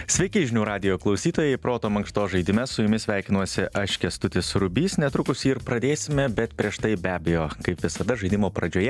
Sveiki žinių radijo klausytojai, Proto mankštos žaidime su jumis sveikinuosi aš Kęstutis Rubys, netrukus jį ir pradėsime, bet prieš tai be abejo, kaip visada žaidimo pradžioje,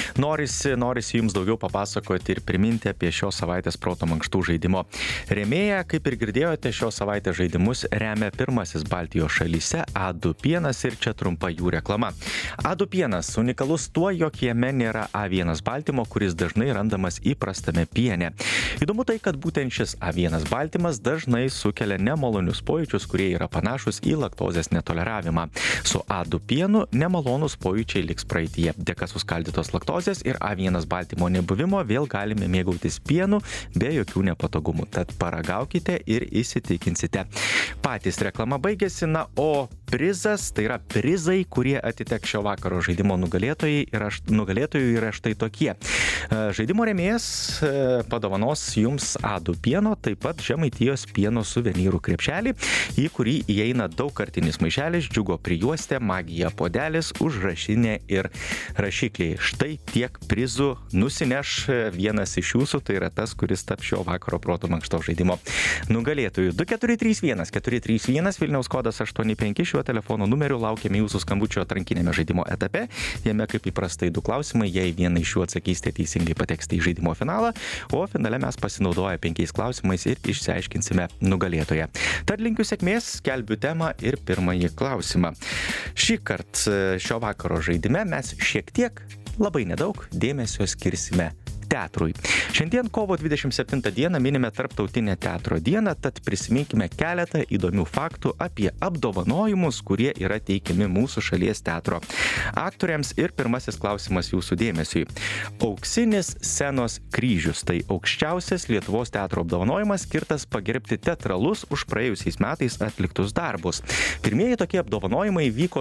norisi jums daugiau papasakoti ir priminti apie šios savaitės Proto mankštų žaidimo rėmėją. Kaip ir girdėjote, šios savaitės žaidimus remia pirmasis Baltijos šalyse A2 pienas ir čia trumpa jų reklama. A2 pienas unikalus tuo, jog jame nėra A1 baltymo, kuris dažnai randamas įprastame piene. Įdomu tai, kad būtent šis A1 baltymas dažnai sukelia nemalonius pojūčius, kurie yra panašus į laktozės netoleravimą. Su A2 pienu nemalonus pojūčiai liks praeityje. Dėka suskaldytos laktozės ir A1 baltymo nebuvimo vėl galime mėgautis pienu be jokių nepatogumų. Tad paragaukite ir įsitikinsite. Patys reklama baigėsi, o prizas, tai yra prizai, kurie atiteks šio vakaro žaidimo nugalėtojui yra štai tokie. Žaidimo rėmėjas padovanos jums A2 pieno, taip pat Žemaitijos pieno suvenyrų krepšelį, į kurį įeina daugkartinis maišelis, džiugo prijuostė, magija puodelis, užrašinė ir rašikliai. Štai tiek prizų nusineš vienas iš jūsų, tai yra tas, kuris taps šio vakaro Proto mankštos žaidimo nugalėtojų. 2431 431 Vilniaus kodas 85, šiuo telefono numeriu laukiame jūsų skambučio atrankinėme žaidimo etape. Jame kaip įprastai 2 klausimai, jei vieną iš jų atsakysite teisingai, pateksite į žaidimo finalą, o finale mes pasinaudoję 5 klausimais ir išsiaiškinsime nugalėtoją. Tad linkiu sėkmės, skelbiu temą ir pirmąjį klausimą. Šį kartą šio vakaro žaidime mes šiek tiek, labai nedaug dėmesio skirsime teatrui. Šiandien kovo 27 dieną minime Tarptautinę teatro dieną, tad prisiminkime keletą įdomių faktų apie apdovanojimus, kurie yra teikiami mūsų šalies teatro aktoriams. Ir pirmasis klausimas jūsų dėmesiui. Auksinis scenos kryžius – tai aukščiausias Lietuvos teatro apdovanojimas, skirtas pagerbti teatralus už praėjusiais metais atliktus darbus. Pirmieji tokie apdovanojimai vyko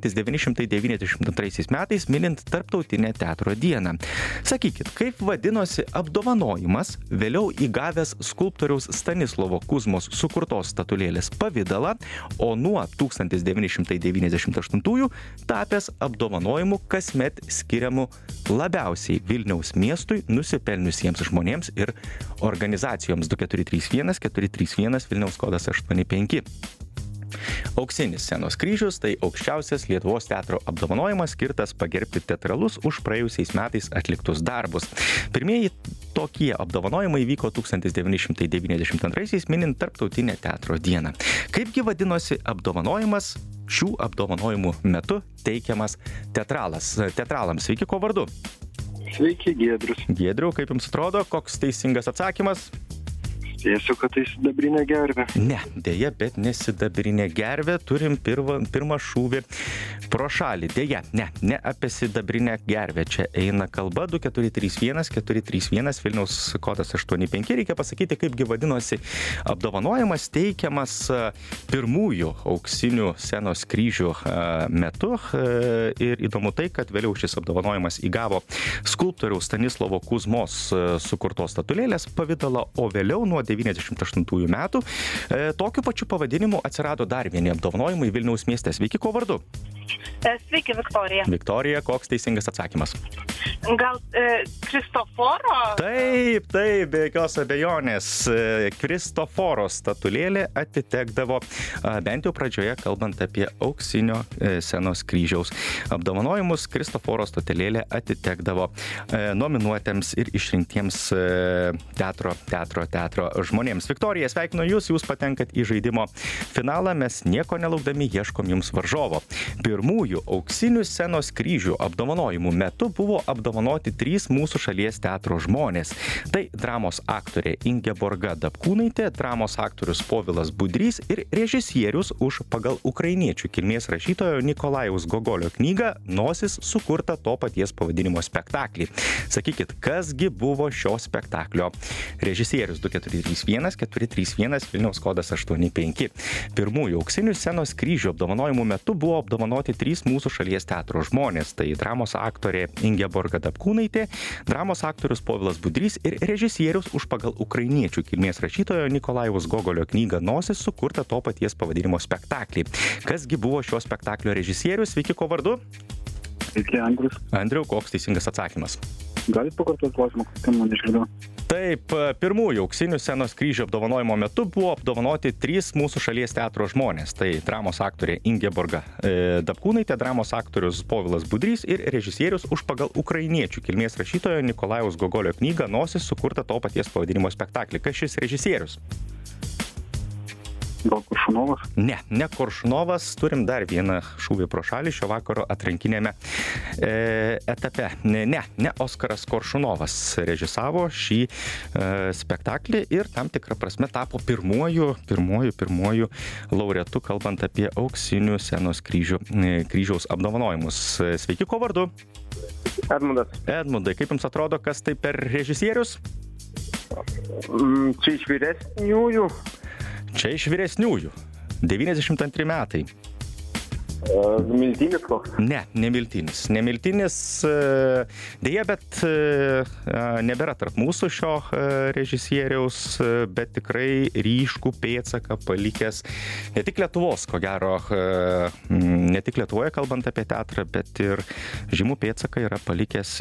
1992 metais, minint Tarptautinę teatro dieną. Sakykit, kaip vadinosi apdovanojimas, vėliau įgavęs skulptoriaus Stanislovo Kuzmos sukurtos statulėlės pavidalą, o nuo 1998 tapęs apdovanojimu kasmet skiriamu labiausiai Vilniaus miestui nusipelniusiems žmonėms ir organizacijoms. 2431 431 Vilniaus kodas 85. Auksinis scenos kryžius – tai aukščiausias Lietuvos teatro apdovanojimas, skirtas pagerbti teatralus už praėjusiais metais atliktus darbus. Pirmieji tokie apdovanojimai vyko 1992 minint Tarptautinę teatro dieną. Kaipgi vadinosi apdovanojimas šių apdovanojimų metu teikiamas teatralams? Sveiki, ko vardu? Sveiki, Giedrius. Giedriau, kaip jums atrodo, koks teisingas atsakymas? Tiesiog, kad tai sidabrinė gervė. Ne, dėja, bet ne sidabrinė gervė. Turim pirmą šūvį pro šalį. Dėja, ne apie sidabrinę gervę. Čia eina kalba. 2431 431 Vilniaus kodas 85. Reikia pasakyti, kaipgi vadinosi apdovanojimas teikiamas pirmųjų auksinių scenos kryžių metu. Ir įdomu tai, kad vėliau šis apdovanojimas įgavo skulptoriaus Stanislovo Kuzmos sukurtos statulėlės pavidalą, o vėliau nuo 98 metų. Tokiu pačiu pavadinimu atsirado dar vieni apdovanojimai Vilniaus mieste. Sveiki, ko vardu? Sveiki, Viktorija. Viktorija, koks teisingas atsakymas? Gal Kristoforo? Taip, be jokios abejonės. Kristoforo statulėlė atitekdavo, bent jau pradžioje, kalbant apie auksinio scenos kryžiaus apdovanojimus, Kristoforo statulėlė atitekdavo nominuotėms ir išrinktiems teatro žmonėms. Viktorija, sveikinu jūs patenkat į žaidimo finalą, mes nieko nelaukdami ieškom jums varžovo. Pirmųjų auksinių scenos kryžių apdovanojimų metu buvo apdovanoti 3 mūsų šalies teatro žmonės. Tai dramos aktorė Ingeborga Dapkūnaitė, dramos aktorius Povilas Budrys ir režisierius už pagal ukrainiečių kilmės rašytojo Nikolajaus Gogolio knygą Nosis sukurta to paties pavadinimo spektaklį. Sakykit, kasgi buvo šio spektaklio režisierius? 2431 431 Vilniaus kodas 85. Pirmųjų auksinių scenos kryžių apdovanojimų metu buvo apdovanoti 3 mūsų šalies teatro žmonės. Tai dramos aktorė Ingeborga Dapkūnaitė, dramos aktorius Povilas Budrys ir režisierius už pagal ukrainiečių kilmės rašytojo Nikolajaus Gogolio knygą Nosis sukurta to paties pavadinimo spektaklį. Kasgi buvo šio spektaklio režisierius? Sveiki, ko vardu? Sveiki, Andrius. Andriau, koks teisingas atsakymas? Galit pakartoti klausimą, kad man išgirdau. Taip, pirmųjų auksinių scenos kryžių apdovanojimo metu buvo apdovanoti 3 mūsų šalies teatro žmonės. Tai dramos aktorė Ingeborga Dapkūnaitė, dramos aktorius Povilas Budrys ir režisierius už pagal ukrainiečių kilmės rašytojo Nikolajaus Gogolio knygą Nosis sukurtą to paties pavadinimo spektaklį. Kas šis režisierius? Gal Koršunovas? Ne Koršunovas. Turim dar vieną šūvį pro šalį šio vakaro atrankinėme etape. Ne Oskaras Koršunovas režisavo šį spektaklį ir tam tikrą prasme tapo pirmuoju laureatu, kalbant apie auksinių scenos kryžiaus apdovanojimus. Sveiki, ko vardu? Edmundas. Edmundai, kaip jums atrodo, kas tai per režisierius? Čia iš vyresniųjų. Čia iš vyresniųjų. 92 metai. Miltinis koks? Ne Miltinis. Deja, bet nebėra tarp mūsų šio režisieriaus, bet tikrai ryškų pėdsaką palikęs ne tik Lietuvos, ko gero, ne tik Lietuvoje kalbant apie teatrą, bet ir žymų pėdsaką yra palikęs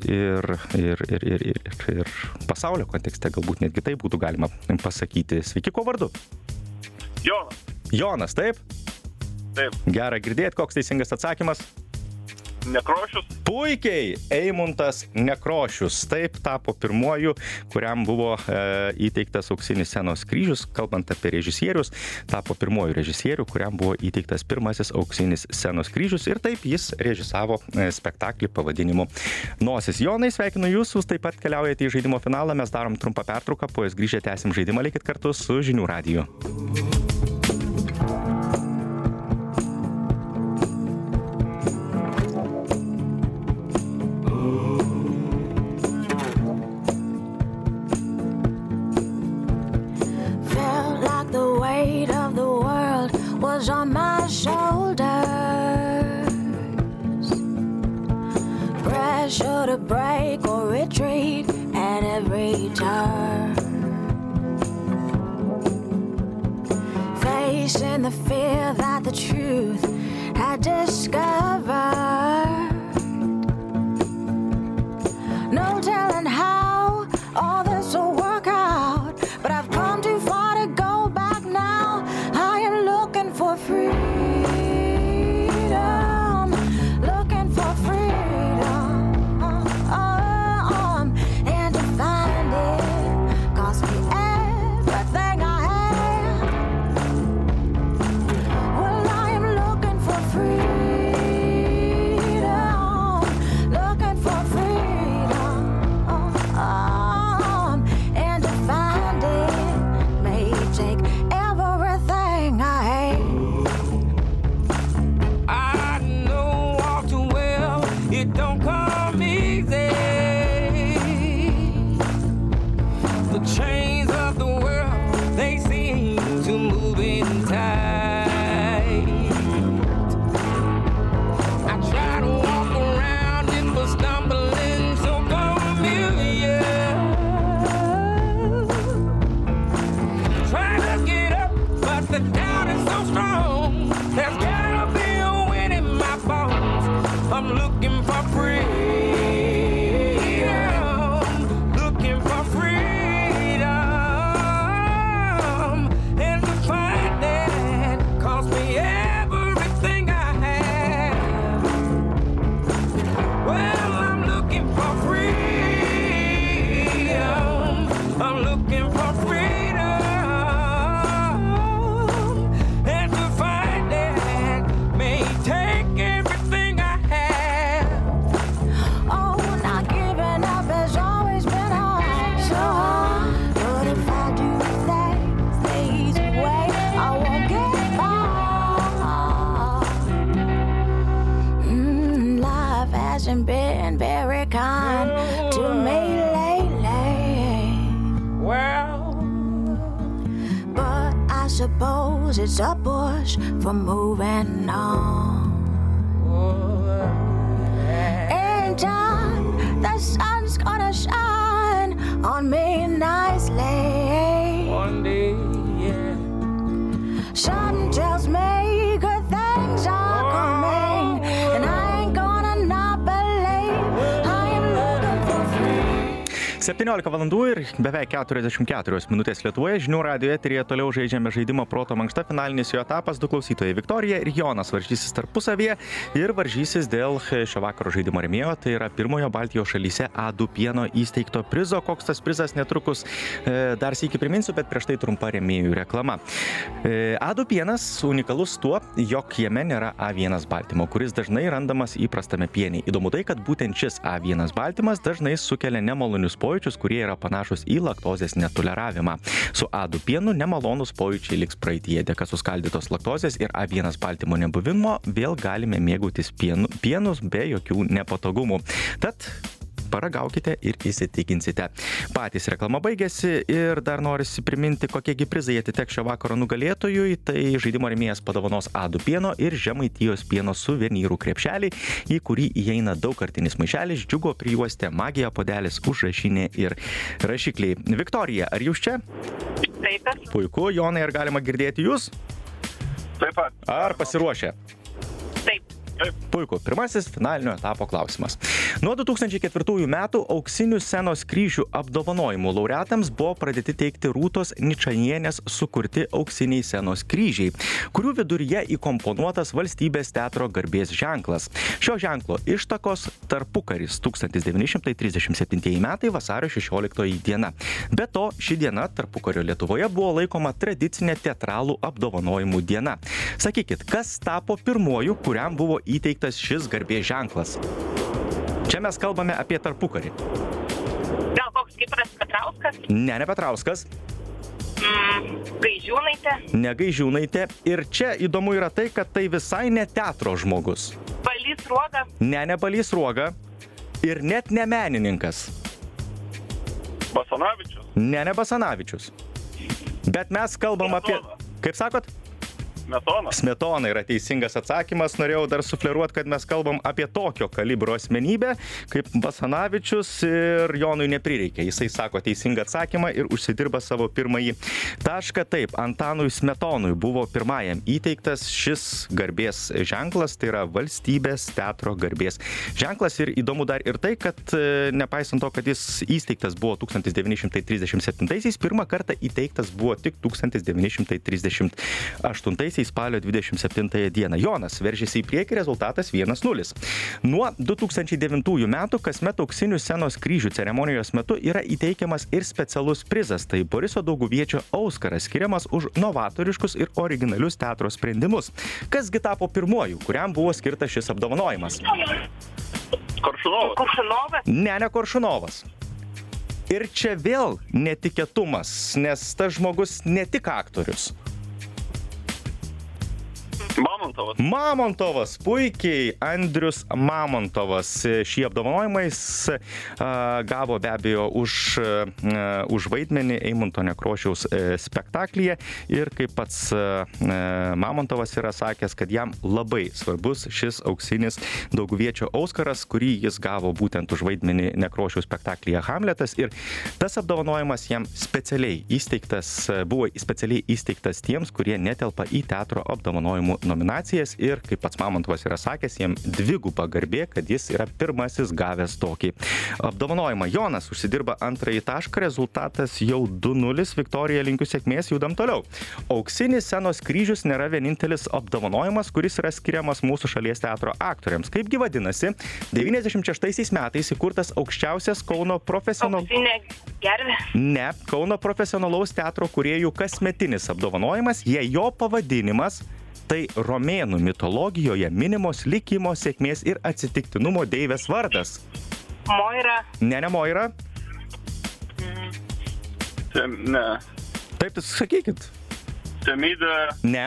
ir pasaulio kontekste, galbūt netgi taip būtų galima pasakyti. Sveiki, ko vardu? Jonas. Jonas, taip? Taip. Gera girdėti, koks teisingas atsakymas? Nekrošius. Puikiai, Eimuntas Nekrošius. Taip tapo pirmuoju, kuriam buvo įteiktas auksinis scenos kryžius. Kalbant apie režisierius, tapo pirmuoju režisieriu, kuriam buvo įteiktas pirmasis auksinis scenos kryžius. Ir taip jis režisavo spektaklį pavadinimu Nosis. Jonai, sveikinu jūs taip pat keliaujate į žaidimo finalą. Mes darom trumpą pertrauką, po jos grįžę tęsim žaidimą. Likit kartu su Žinių radiju. On my shoulders, pressure to break or retreat at every turn, facing the fear that the truth had discovered. No telling how all this will work out, but I've come too far to go back now. I am looking for freedom, looking for freedom, and to find it cost me everything I have. Well, I am looking for freedom, looking for freedom, and to find it may take everything I have. I know all too well it don't come easy. The chains of the world, they seem to move in tight. I try to walk around it, but stumbling so familiar. Try to get up, but the doubt is so strong. There's gotta be a win in my bones. I'm looking for freedom, looking for freedom, and to find that cost me everything I have. Well, I'm looking for freedom, I'm looking for freedom, and to find that may take everything I have. Oh, not giving up has always been hard, so hard. But if I do things the easy way, I won't get far. Life hasn't been very kind to me lately, Well, but I suppose it's a push for moving on. In time, the sun's gonna shine on me nicely. one day, yeah. Something tells me good things are coming, and I ain't gonna not believe. I am looking for freedom. 17 valandų ir beveik 44 minutės Lietuvoje. Žinių radijo eteryje toliau žaidžiame žaidimo Proto mankšta. Finalinis jo etapas. Du klausytojai Viktorija ir Jonas varžysis tarpusavyje ir varžysis dėl šio vakaro žaidimo rėmėjo. Tai yra pirmojo Baltijos šalyse A2 pieno įsteigto prizo. Koks tas prizas netrukus dar sykį priminsiu, bet prieš tai trumpa rėmėjų reklama. A2 pienas unikalus tuo, jog jame nėra A1 baltymo, kuris dažnai randamas įprastame piene. Įdomu tai, kad būtent šis A1 baltymas dažnai sukelia nemalonius pojūčius, kurie yra panašus į laktozės netoleravimą. Su A2 pienu nemalonus pojūčiai liks praeityje. Dėka suskaldytos laktozės ir A1 baltymo nebuvimo vėl galime mėgautis pienus be jokių nepatogumų. Tad paragaukite ir įsitikinsite. Patys reklama baigėsi ir dar norisi priminti, kokiegi prizai atiteks šio vakaro nugalėtojui. Tai žaidimo rėmėjas padovanos A2 pieno ir Žemaitijos pieno suvenyrų krepšelį, į kurį įeina daugkartinis maišelis, džiugo prijuostė, magija puodelis, užrašinė ir rašikliai. Viktorija, ar jūs čia? Taip. Puiku, Jonai, ar galima girdėti jūs? Taip pat. Ar pasiruošę? Taip. Puiku. Pirmasis finalinio etapo klausimas. Nuo 2004 metų auksinių scenos kryžių apdovanojimų laureatams buvo pradėti teikti Rūtos Ničanienės sukurti auksiniai scenos kryžiai, kurių viduryje įkomponuotas Valstybės teatro garbės ženklas. Šio ženklo ištakos tarpukaris 1937 metai vasario 16 diena. Be to, ši diena tarpukario Lietuvoje buvo laikoma tradicinė teatralų apdovanojimų diena. Sakykit, kas tapo pirmuoju, kuriam buvo įteiktas šis garbės ženklas? Čia mes kalbame apie tarpukarį. Gal koks Kipras Petrauskas? Ne Petrauskas. Gaižiūnaitė? Ne Gaižiūnaitė. Ir čia įdomu yra tai, kad tai visai ne teatro žmogus. Balys Sruoga? Ne Balys Sruoga. Ir net ne menininkas. Basanavičius? Ne Basanavičius. Bet mes kalbam apie... Kaip sakot? Smetona. Smetona yra teisingas atsakymas. Norėjau dar sufleruoti, kad mes kalbam apie tokio kalibro asmenybę, kaip Basanavičius, ir Jonui neprireikė. Jisai sako teisingą atsakymą ir užsidirba savo pirmąjį tašką. Taip, Antanui Smetonui buvo pirmajam įteiktas šis garbės ženklas, tai yra Valstybės teatro garbės ženklas. Ir įdomu dar ir tai, kad nepaisant to, kad jis įsteigtas buvo 1937-aisiais, pirmą kartą įteiktas buvo tik 1938 spalio 27 dieną. Jonas veržėsi į priekį, rezultatas 1-0. Nuo 2009 metų kasmet auksinių scenos kryžių ceremonijos metu yra įteikiamas ir specialus prizas. Tai Boriso Dauguviečio Auskaras, skiriamas už novatoriškus ir originalius teatro sprendimus. Kasgi tapo pirmuoju, kuriam buvo skirtas šis apdovanojimas? Koršunovas. Ne Koršunovas. Ir čia vėl netikėtumas, nes tas žmogus ne tik aktorius. Mamontovas, puikiai, Andrius Mamontovas. Šį apdovanojimą jis gavo be abejo už vaidmenį Eimunto Nekrošiaus spektaklyje ir kaip pats Mamontovas yra sakęs, kad jam labai svarbus šis auksinis Dauguviečio Auskaras, kurį jis gavo būtent už vaidmenį Nekrošiaus spektaklyje Hamletas, ir tas apdovanojimas jam buvo specialiai įsteigtas tiems, kurie netelpa į teatro apdovanojimų nominacijas, ir kaip pats Mamontovas yra sakęs, jam dviguba garbė, kad jis yra pirmasis gavęs tokį apdovanojimą. Jonas užsidirba antrąjį tašką, rezultatas jau 2-0. Viktorija, linkiu sėkmės, judam toliau. Auksinis scenos kryžius nėra vienintelis apdovanojimas, kuris yra skiriamas mūsų šalies teatro aktoriams. Kaipgi vadinasi 96 metais įkurtas aukščiausias Kauno Kauno profesionalaus teatro kūrėjų kasmetinis apdovanojimas, jei jo pavadinimas tai romėnų mitologijoje minimos likimo, sėkmės ir atsitiktinumo deivės vardas? Moira? Ne Moira. Ne. Taip, tai sakykit. Temidė. Ne.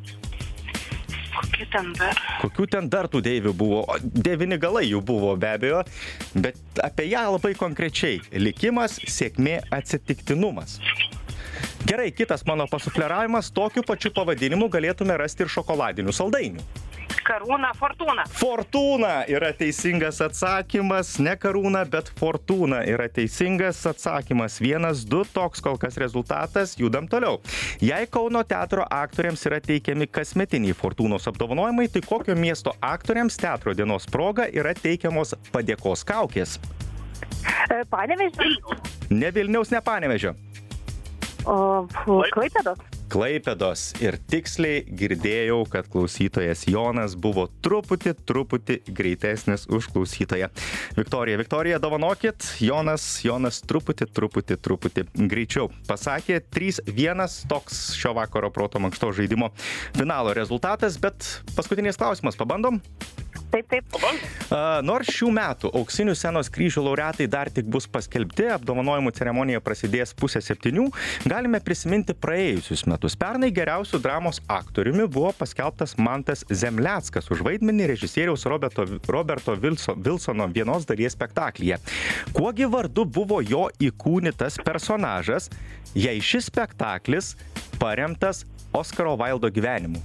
Kokių ten dar tų deivių buvo? 9 galai jų buvo be abejo, bet apie ją labai konkrečiai. Likimas, sėkmė, atsitiktinumas. Gerai, kitas mano pasufleravimas, tokiu pačiu pavadinimu galėtume rasti ir šokoladinių saldainių. Karūna, Fortūna. Fortūna yra teisingas atsakymas, ne Karūna, bet Fortūna yra teisingas atsakymas. 1-2, toks kol kas rezultatas, judam toliau. Jei Kauno teatro aktoriams yra teikiami kasmetiniai Fortūnos apdovanojimai, tai kokio miesto aktoriams teatro dienos proga yra teikiamos padėkos kaukės? Panevėžys. Ne Vilniaus, ne Panevėžio. O Klaipėdos. Klaipėdos. Ir tiksliai girdėjau, kad klausytojas Jonas buvo truputį greitesnis už klausytoją Viktoriją, dovanokit. Jonas truputį greičiau pasakė. 3-1 toks šio vakaro proto mankšto žaidimo finalo rezultatas, bet paskutinis klausimas, pabandom? Taip. Nors šių metų auksinių scenos kryžių laureatai dar tik bus paskelbti, apdovanojimų ceremonija prasidės 6:30, galime prisiminti praėjusius metus. Pernai geriausių dramos aktoriumi buvo paskelbtas Mantas Zemleckas už vaidmenį režisieriaus Roberto Wilsono vienos dalies spektaklyje. Kuogi vardu buvo jo įkūnytas personažas, jei šis spektaklis paremtas Oskaro Vaildo gyvenimu?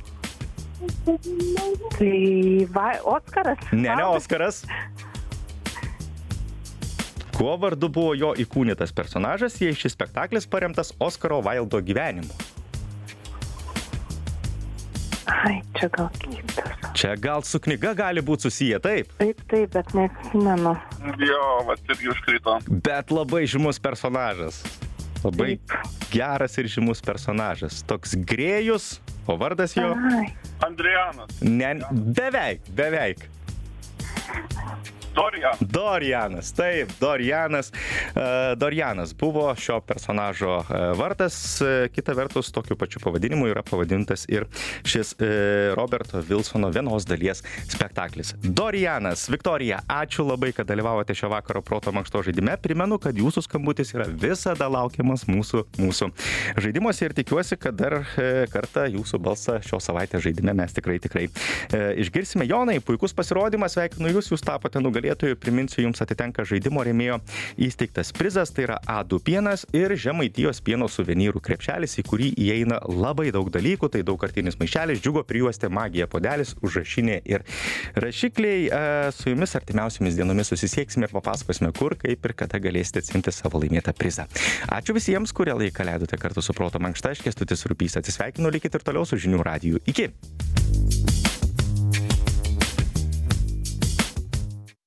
Tai Oskaras. Ne Oskaras. Kuo vardu buvo jo įkūnytas personažas, jei šis spektaklis paremtas Oskaro Vaildo gyvenimu? Ai, čia gal kitas. Čia gal su knyga gali būti susiję, taip? Taip, bet neatsimenu. Jo, vat irgi užkrito. Bet labai žymus personažas. Labai geras ir žymus personažas. Toks Grėjus, o vardas jo? Ai. Andrijanas. Ne, beveik. Dorianas, taip, Dorianas. Dorianas buvo šio personažo vardas. Kita vertus, tokiu pačiu pavadinimu yra pavadintas ir šis Roberto Wilsono vienos dalies spektaklis. Dorianas, Viktorija, ačiū labai, kad dalyvavote šio vakaro proto mankšto žaidime. Primenu, kad jūsų skambutis yra visada laukiamas mūsų žaidimuose ir tikiuosi, kad dar kartą jūsų balsą šios savaitės žaidime mes tikrai išgirsime. Jonai, puikus pasirodymas, sveikinu jūs tapote nugalėtojų. Priminsiu, jums atitenka žaidimo rėmėjo įsteigtas prizas, tai yra A2 pienas ir Žemaitijos pieno suvenyrų krepšelis, į kurį įeina labai daug dalykų, tai daugkartinis maišelis, džiugo prijuostė, magija puodelis, užrašinė ir rašikliai. Su jumis artimiausiomis dienomis susisieksime ir papasakosime, kur, kaip ir kada galėsite atsiimti savo laimėtą prizą. Ačiū visiems, kurie laiką leidote kartu su Proto mankšta. Aš Kęstutis Rupys atsisveikinu, likit ir toliau su Žinių radiju. Iki!